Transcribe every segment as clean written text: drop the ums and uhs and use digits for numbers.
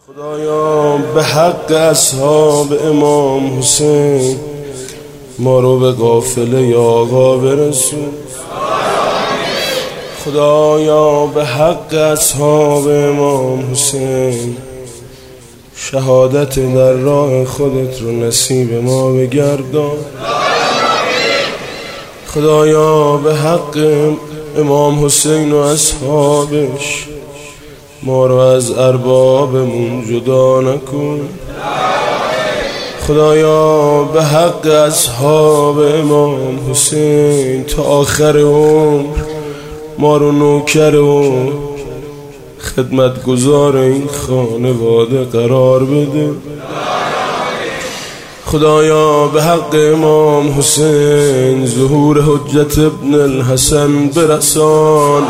خدایا به حق اصحاب امام حسین ما رو به قافله آقا برسون. خدایا به حق اصحاب امام حسین شهادت در راه خودت رو نصیب ما بگردان. خدایا به حق امام حسین و اصحابش ما رو از اربابمون جدا نکن. خدایا به حق اصحاب امام حسین تا آخر عمر ما رو نوکر و خدمتگزار این خانواده قرار بده. خدایا به حق امام حسین ظهور حجت ابن الحسن برسان.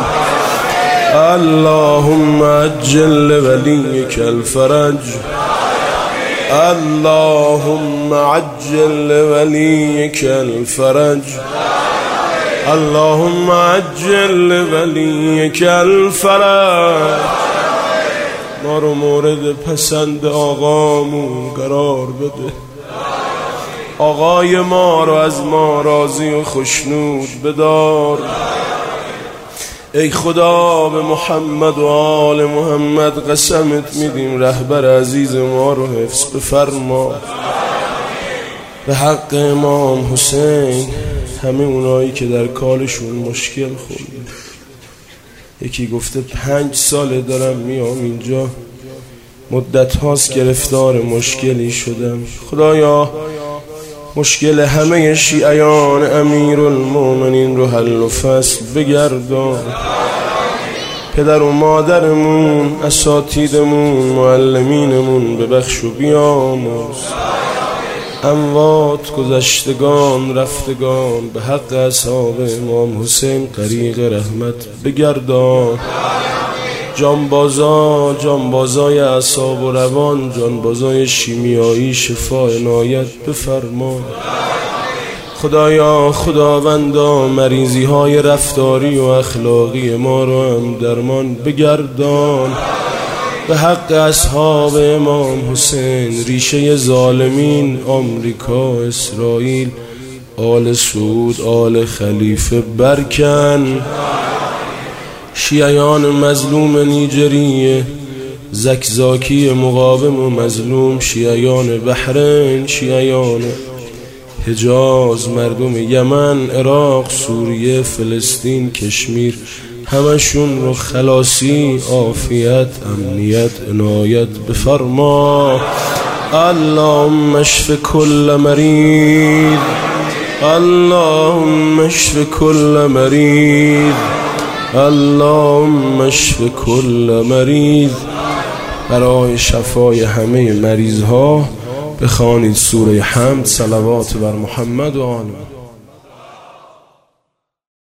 اللهم عجل وليك الفرج، اللهم عجل وليك الفرج، اللهم عجل وليك الفرج. ما رو مورد پسند آقامون قرار بده. آقای ما رو از ما راضی و خوشنود بدار. ای خدا به محمد و آل محمد قسمت میدیم رهبر عزیز ما رو حفظ بفرما. به حق امام حسین همه اونایی که در کالشون مشکل خورده، یکی گفته 5 ساله دارم میام اینجا، مدت هاست گرفتار مشکلی شدم، خدایا مشکل همه شیعیان امیرالمومنین رو حل و فصل بگردان. پدر و مادرمون، اساتیدمون، معلمینمون ببخش و بیامرز. اموات، گذشتگان، رفتگان به حق اصحاب امام حسین غریق رحمت بگردان. جانبازای اعصاب و روان، جانبازای شیمیایی شفا عنایت بفرما. خدایا خداوندا مریضی های رفتاری و اخلاقی ما رو هم درمان بگردان. به حق اصحاب امام حسین ریشه ظالمین آمریکا، اسرائیل، آل سعود، آل خلیفه برکن. شیعیان مظلوم نیجریه، زکزاکی مقاوم و مظلوم، شیعیان بحرین، شیعیان حجاز، مردم یمن، عراق، سوریه، فلسطین، کشمیر، همشون رو خلاصی، عافیت، امنیت عنایت بفرما. اللهم اشف كل مريض، اللهم اشف كل مريض، اللهم اشف كل مریض. برای شفای همه مریض ها بخوانید سوره حمد، صلوات بر محمد و آله.